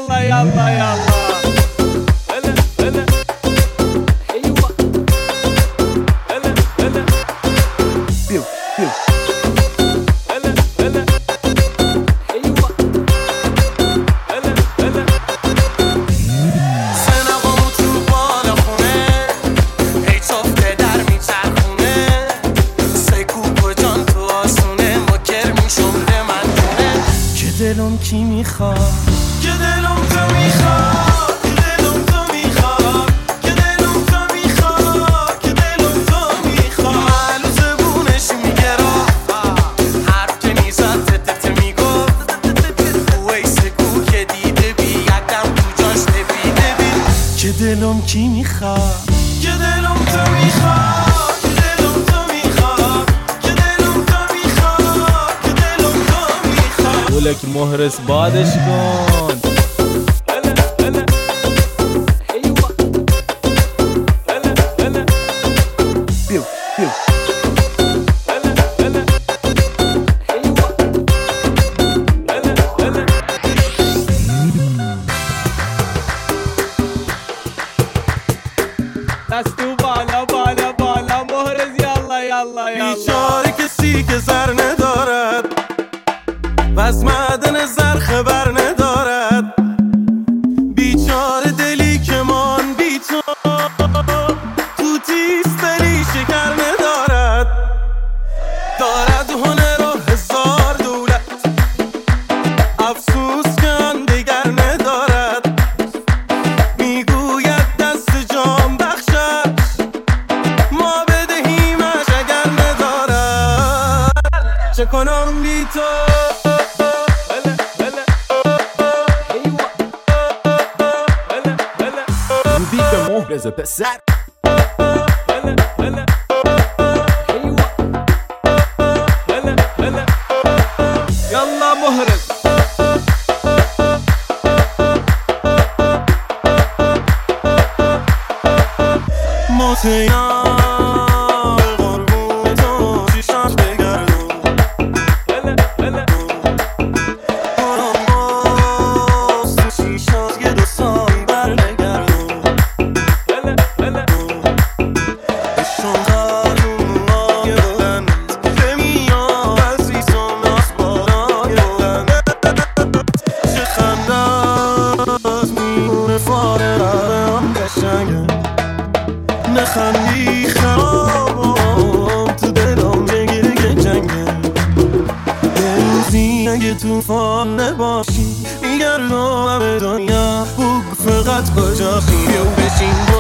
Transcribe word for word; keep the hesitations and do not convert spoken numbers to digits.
يلا يلا يلا هلا هلا ايوه هلا هلا بيو بيو هلا هلا ايوه هلا هلا سنقامو تو بالا خونه هی صفته در میچرخونه سیکو و جان تو آسونه مکر میشم ده من دونه که دلم کی میخواد که دلم تو میخواد که دلم تو میخواد که دلم تو میخواد که دلم تو میخواد معلو زبونش میگه راه حرف که میزد تتت میگفت ویسه گو که دیده بی یکم تو جاش نبیده بی که دلم کی میخواد که دلم تو میخواد که دلم تو میخواد که دلم تو میخواد که دلم تو میخواد ولک مهرس بادش کن هلا هلا ايوه هلا هلا بيو بيو هلا هلا ايوه هلا هلا دستو بالا بالا بالا مهرز یالا یالا یالا بیچاره کسی که زر ندارد و از معدن زر خبر ندارد بیچاره دلی که من بی تو تو تیست دلی شکر ندارد دارد هنر و هزار دولت افسوس که آن دیگر ندارد میگوید دست جان بخشش ما بدهیمش اگر ندارد چه کنم بی تو مهرز پسر هلا هلا ايوه هلا هلا يلا مهرز موتيان قربون تو شیشاش بگردم هلا هلا قرام باز تو شیشاش یه دو سایی برنگردم نخندی خرابم تو دلم بگیره که جنگه روزی اگه توفان نباشی میگردم به دنیا بگو فقط کجاشی بیو بشین